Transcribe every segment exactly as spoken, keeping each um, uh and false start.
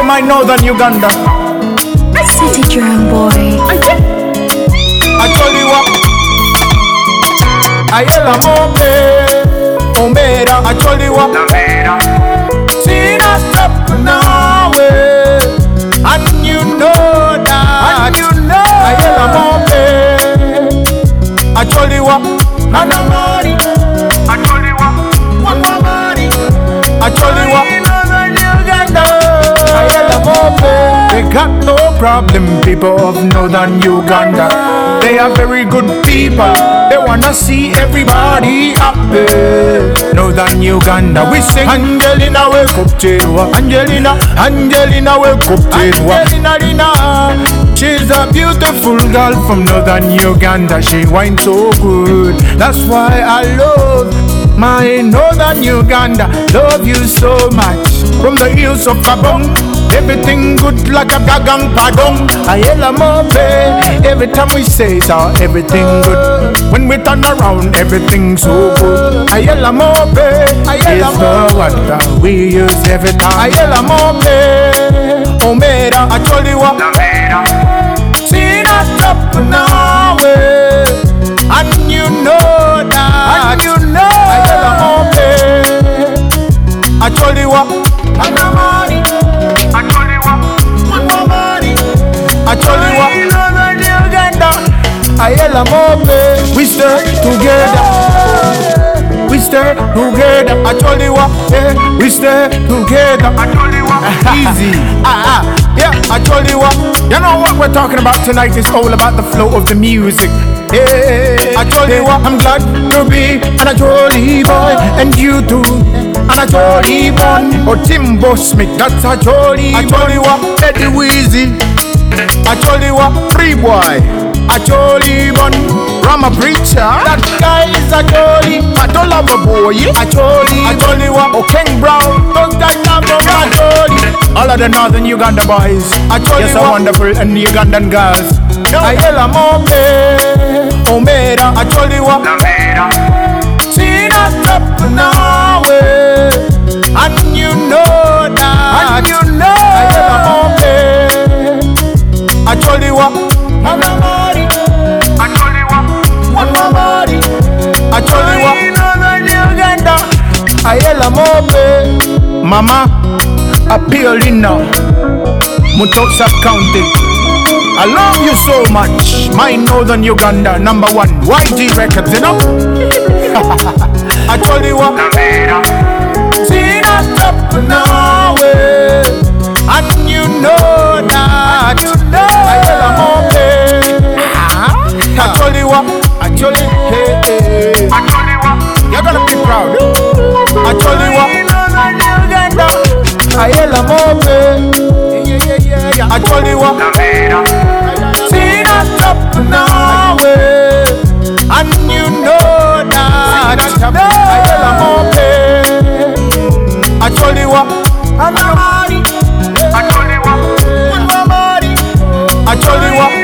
from my northern Uganda. City Drum Boy. I told you what. I yell a mope, omera. I told you what. See that up now, and you know that. And you know. I yell a mope. I told you what. And I'm money. I told you what. One more money. I told you what. I yell a mope. They got no problem, people of northern Uganda. They are very good people. They wanna see everybody happy. Northern Uganda, we sing Angelina, wake up to you. Angelina, Angelina, wake up to you. Angelina, Lina. She's a beautiful girl from northern Uganda. She whines so good. That's why I love my northern Uganda. Love you so much. From the hills of Abong, everything good like a gagang padong. I yell a mope. Every time we say it, oh, everything good. When we turn around, everything so good. I yell a mope. I yell a mope. What we use every time. I yell a mope. Omera, I told you what. See that up now, and you know that. And you know. I yell a mope. I told you what. And I'm money. I told you what. One more money. I told you what. I yell a mope. We stay together. We stay together. I told you what. Yeah. We stay together. I told you what. Easy. Ah ah. Yeah. I told you what. You know what we're talking about tonight is all about the flow of the music. Yeah. I told you what. I'm glad to be an a jolly boy, and you too. And a jolly one. Or Timbo Smith. That's a jolly. I told you what. Eddie Weezy. I told you what. Free boy. A jolly one, Rama preacher. That guy is a jolly. I don't love a boy. A jolly, a jolly one. Oh, King Brown. Those guys love them. A jolly. All of the northern Uganda boys. A jolly. You're so wonderful, and Ugandan girls. I yell a mope. Omera. A jolly one. See that up now, and you know that. And you know. I yell a mope. A jolly one. I'm a money. I told you what. One more money. I told you what. Uganda. I yell a mope. Mama, a Piolina, Mutosa County. I love you so much. My northern Uganda, number one. Y G Records, you know. I told you what. See that up now, and you know that. You know. I yell a mope. I told you what. I told you, hey, hey. I told you what. You're gonna be proud. I told you what. I yell a mope. Yeah, yeah, yeah, yeah. I told you what. See that up now, and you know that. I yell a mope. I told you what. I'm a money. I told you what. One more money. I told you what.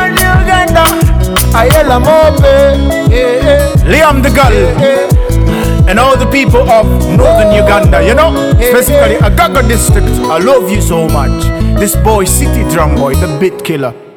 I yell a mope. Yeah. Liam the Gull. Yeah. And all the people of northern Uganda, you know, yeah. Specifically Agaga district. I love you so much. This boy, City Drum Boy, the beat killer.